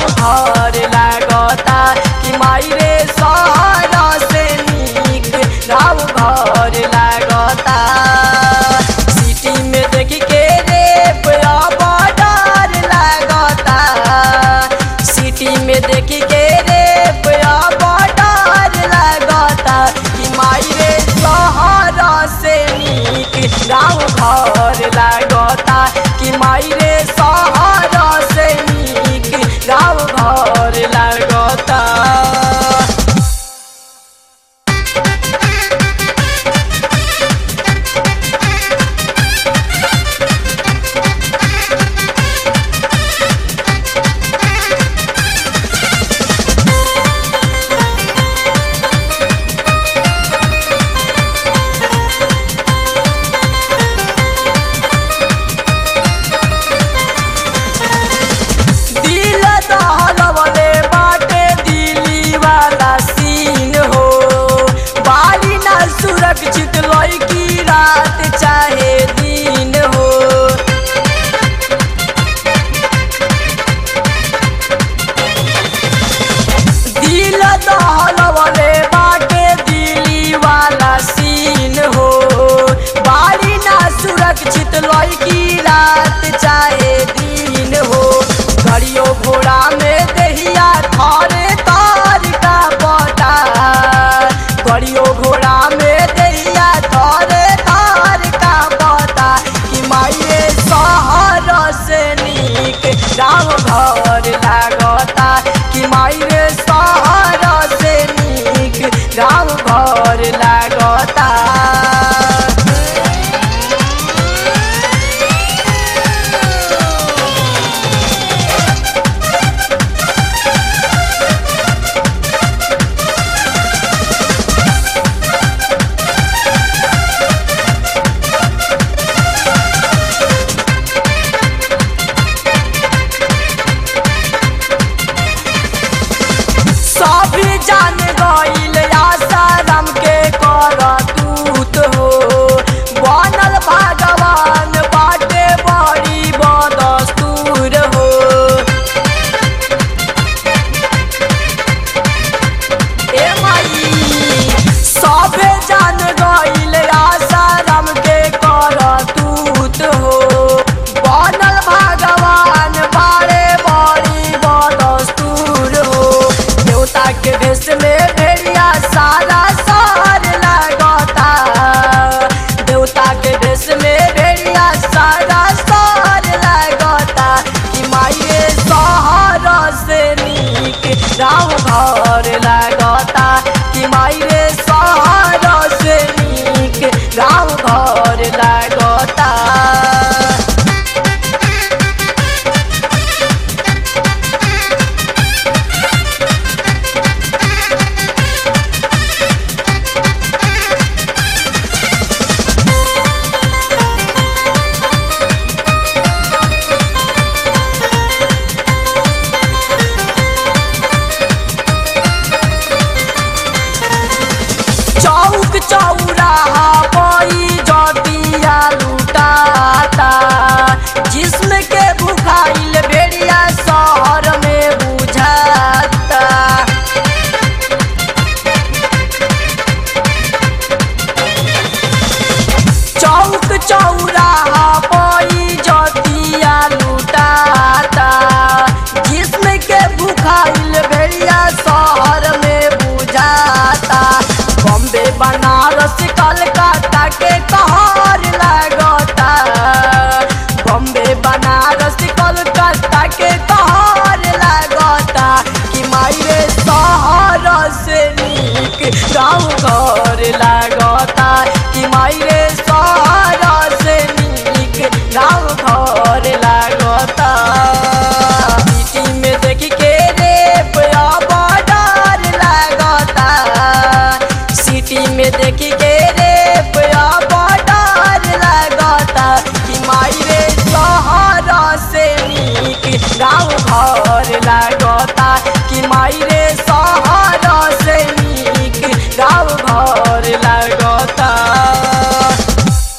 गाँव घर लागता कि माई रे शहर से नीक गाँव घर लागता। सिटी में देख के रेप बॉर्डर लागता, सिटी में देख के रेप बॉर्डर लागता कि माई रे शहर से नीक गाँव घर लागता कि माई रे शहर से नीक गाँव घर लागता। सुरक्षित लड़की रात चाहे दिन हो, दिल दहलवले बाटे दिली वाला सीन हो। बारी ना सुरक्षित लड़की रात चाहे दिन हो। गाड़ियों घोड़ा में दहिया थारे तार का पता, गाड़ियों घोड़ा में दहिया थारे तार का पता कि माई शहर से नीक गाँव घर लागता कि माई रे शहर से नीक गाँव घर लागता। सभी जान गईल आसाराम के करतूत हो, बनल भगवान बाटे बड़ी बदस्तूर हो। ए माई सभे जान गईल आसाराम के करतूत हो, बनल भगवान बाड़े बड़ी बदस्तूर हो। देवता के भेष में भेड़िया सारा शहर लागता, देवता के भेष में भेड़िया सारा शहर लागता कि माई शहर से नीक गाँव घर लागता कि माई शहर से नीक गाँव घर लागता। चौक चौराहा बड़ी जटिया लुटाता, जिस्म के भुखाइल भेड़िया शहर में बुझाता। चौक चौराहा बड़ी जटिया लुटाता, जिस्म के भुखाइल भेड़िया शहर में बुझाता। बॉम्बे बनारस कलकत्ता के कहर लागता, बॉम्बे बनारस कलकत्ता के कहर लागता कि माई शहर से नीक गाँव घर लागता कि माई शहर से नीक गाँव घर लागता। सिटी में देख के रेप बॉर्डर लागता, सिटी में देख के रेप बॉर्डर लागता कि माई शहर से नीक गाँव घर